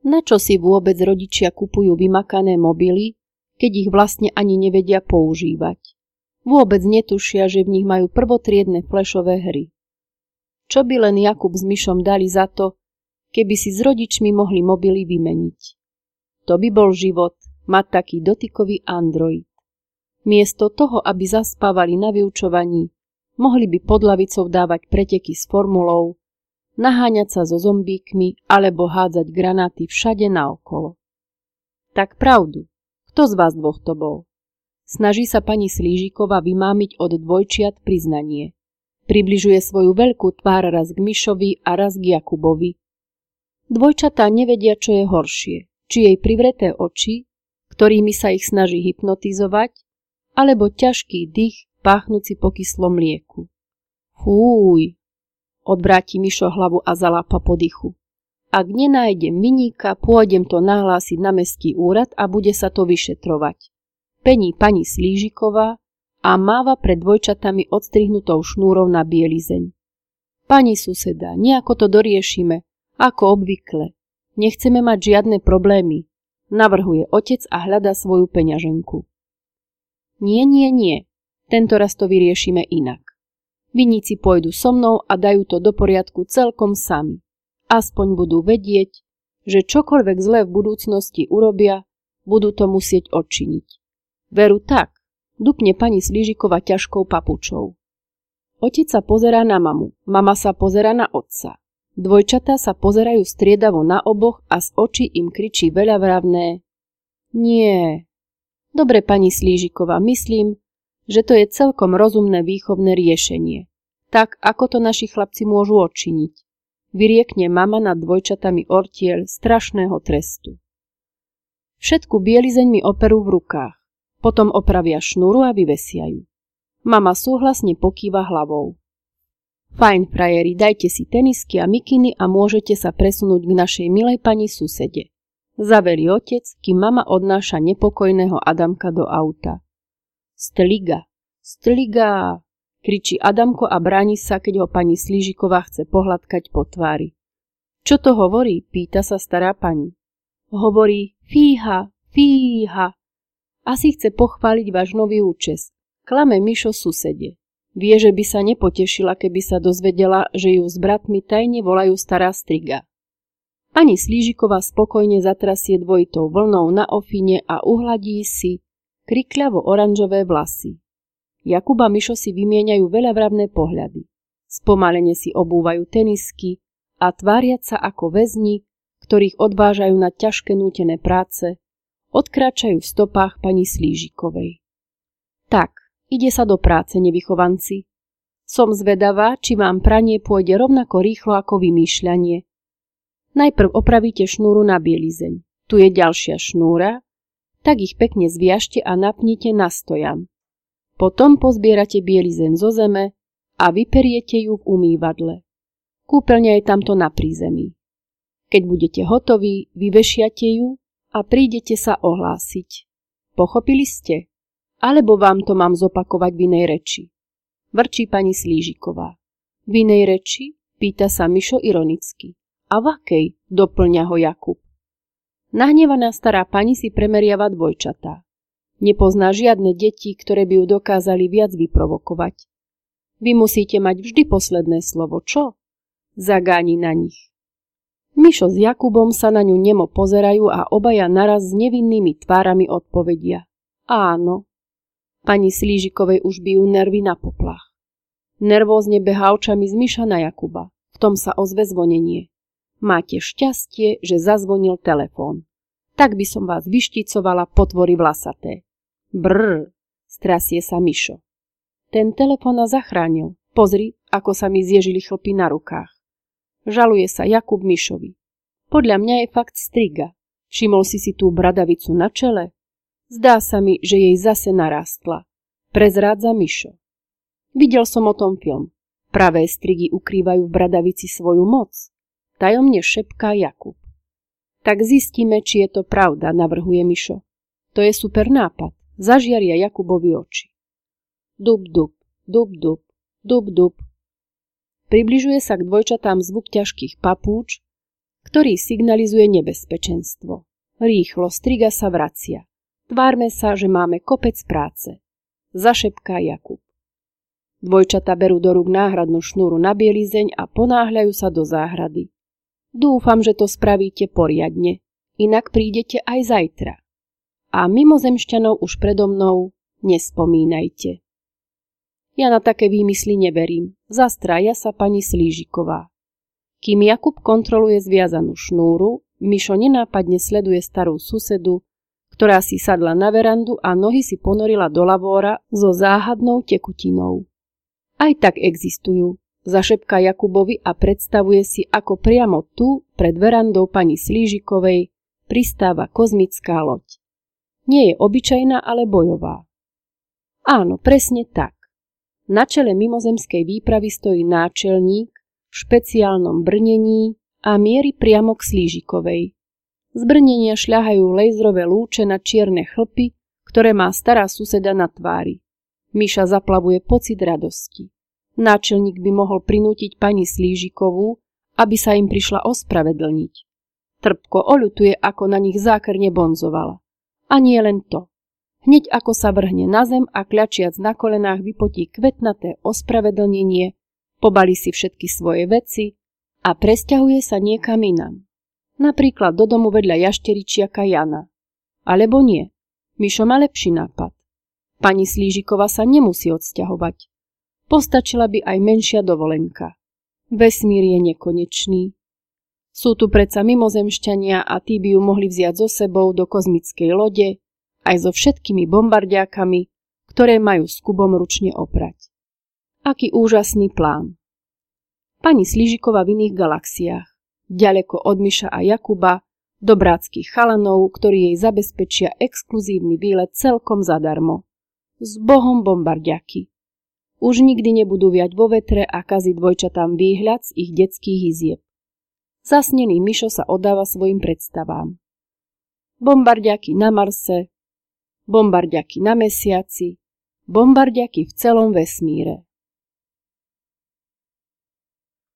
Na čo si vôbec rodičia kupujú vymakané mobily, keď ich vlastne ani nevedia používať? Vôbec netušia, že v nich majú prvotriedne flashové hry. Čo by len Jakub s Mišom dali za to, keby si s rodičmi mohli mobily vymeniť? To by bol život, mať taký dotykový Android. Miesto toho, aby zaspávali na vyučovaní, mohli by pod lavicou dávať preteky s formulou, naháňať sa so zombíkmi alebo hádzať granáty všade naokolo. Tak pravdu, kto z vás dvoch to bol? Snaží sa pani Slížiková vymámiť od dvojčiat priznanie. Približuje svoju veľkú tvár raz k Mišovi a raz k Jakubovi. Dvojčatá nevedia, čo je horšie, či jej privreté oči, ktorými sa ich snaží hypnotizovať, alebo ťažký dých, páchnúci po kyslom mlieku. Fúj, odvráti Mišo hlavu a zalápa po dychu. Ak nenájdem viníka, pôjdem to nahlásiť na mestský úrad a bude sa to vyšetrovať. Pení pani Slížiková a máva pred dvojčatami odstrihnutou šnúrou na bielizeň. Pani suseda, nejako to doriešime, ako obvykle. Nechceme mať žiadne problémy, navrhuje otec a hľadá svoju peňaženku. Nie, tento raz to vyriešime inak. Viníci pôjdu so mnou a dajú to do poriadku celkom sami. Aspoň budú vedieť, že čokoľvek zlé v budúcnosti urobia, budú to musieť odčiniť. Veru tak, dupne pani Slížiková ťažkou papučou. Otec sa pozerá na mamu, mama sa pozerá na otca. Dvojčatá sa pozerajú striedavo na oboch a z očí im kričí veľavravné nie. Dobre, pani Slížiková, myslím, že to je celkom rozumné výchovné riešenie. Tak, ako to naši chlapci môžu odčiniť. Vyriekne mama nad dvojčatami ortiel strašného trestu. Všetku bielizeň mi operú v rukách. Potom opravia šnúru a vyvesia ju. Mama súhlasne pokýva hlavou. Fajn, frajeri, dajte si tenisky a mikiny a môžete sa presunúť k našej milej pani susede. Zaveli otec, kým mama odnáša nepokojného Adamka do auta. Stliga, kričí Adamko a bráni sa, keď ho pani Slížiková chce pohľadkať po tvári. Čo to hovorí? Pýta sa stará pani. Hovorí fíha. Asi chce pochváliť váš nový účes. Klame Mišo susede. Vie, že by sa nepotešila, keby sa dozvedela, že ju s bratmi tajne volajú stará striga. Pani Slížiková spokojne zatrasie dvojitou vlnou na ofine a uhladí si krikľavo-oranžové vlasy. Jakub a Mišo si vymieňajú veľavravné pohľady. Spomalene si obúvajú tenisky a tváriať sa ako väzni, ktorých odvážajú na ťažké nútené práce, odkráčajú v stopách pani Slížikovej. Tak, ide sa do práce, nevychovanci. Som zvedavá, či vám pranie pôjde rovnako rýchlo ako vymýšľanie. Najprv opravíte šnúru na bielizeň. Tu je ďalšia šnúra, tak ich pekne zviažte a napnite na stojan. Potom pozbierate bielizeň zo zeme a vyperiete ju v umývadle. Kúpeľňa je tamto na prízemí. Keď budete hotoví, vyvešiate ju a prídete sa ohlásiť. Pochopili ste? Alebo vám to mám zopakovať v inej reči? Vrčí pani Slížiková. V inej reči? Pýta sa Mišo ironicky. A v akej? Doplňa ho Jakub. Nahnevaná stará pani si premeriava dvojčatá. Nepozná žiadne deti, ktoré by ju dokázali viac vyprovokovať. Vy musíte mať vždy posledné slovo, čo? Zagáni na nich. Mišo s Jakubom sa na ňu nemo pozerajú a obaja naraz s nevinnými tvárami odpovedia. Áno. Pani Slížikovej už bijú nervy na poplach. Nervózne behá očami z Miša na Jakuba. V tom sa ozve zvonenie. Máte šťastie, že zazvonil telefón. Tak by som vás vyšticovala, potvory vlasaté. Brr, strasie sa Mišo. Ten telefón nás zachránil. Pozri, ako sa mi zježili chlpy na rukách. Žaluje sa Jakub Mišovi. Podľa mňa je fakt striga. Všimol si tú bradavicu na čele? Zdá sa mi, že jej zase narástla. Prezrádza Mišo. Videl som o tom film. Pravé strigy ukrývajú v bradavici svoju moc. Tajomne šepká Jakub. Tak zistíme, či je to pravda, navrhuje Mišo. To je super nápad. Zažiaria Jakubovi oči. Dub, dub, dub, dub, dub, dub. Približuje sa k dvojčatám zvuk ťažkých papúč, ktorý signalizuje nebezpečenstvo. Rýchlo, striga sa vracia. Tvárme sa, že máme kopec práce. Zašepká Jakub. Dvojčatá berú do rúk náhradnú šnúru na bielizeň a ponáhľajú sa do záhrady. Dúfam, že to spravíte poriadne, inak prídete aj zajtra. A mimozemšťanov už predo mnou nespomínajte. Ja na také výmysly neverím, zastrája sa pani Slížiková. Kým Jakub kontroluje zviazanú šnúru, Mišo nenápadne sleduje starú susedu, ktorá si sadla na verandu a nohy si ponorila do lavóra so záhadnou tekutinou. Aj tak existujú, zašepká Jakubovi a predstavuje si, ako priamo tu, pred verandou pani Slížikovej, pristáva kozmická loď. Nie je obyčajná, ale bojová. Áno, presne tak. Na čele mimozemskej výpravy stojí náčelník v špeciálnom brnení a mierí priamo k Slížikovej. Z brnenia šľahajú laserové lúče na čierne chlpy, ktoré má stará suseda na tvári. Miša zaplavuje pocit radosti. Náčelník by mohol prinútiť pani Slížikovú, aby sa im prišla ospravedlniť. Trpko oľutuje, ako na nich zákerne bonzovala. A nie len to. Hneď ako sa vrhne na zem a kľačiac na kolenách vypotí kvetnaté ospravedlnenie, pobali si všetky svoje veci a presťahuje sa niekam inam. Napríklad do domu vedľa jašteričiaka Jana. Alebo nie. Mišo má lepší nápad. Pani Slížiková sa nemusí odsťahovať. Postačila by aj menšia dovolenka. Vesmír je nekonečný. Sú tu predsa mimozemšťania a tí by ju mohli vziať so sebou do kozmickej lode, aj so všetkými bombardiákami, ktoré majú s Kubom ručne oprať. Aký úžasný plán. Pani Slížiková v iných galaxiách, ďaleko od Miša a Jakuba, dobráckých chalanov, ktorí jej zabezpečia exkluzívny výlet celkom zadarmo. S Bohom bombardiaky. Už nikdy nebudú viať vo vetre a kaziť dvojčatám výhľad z ich detských izieb. Zasnený Mišo sa oddáva svojim predstavám. Bombardiaky na Marse, bombardiaky na Mesiaci, bombardiaky v celom vesmíre.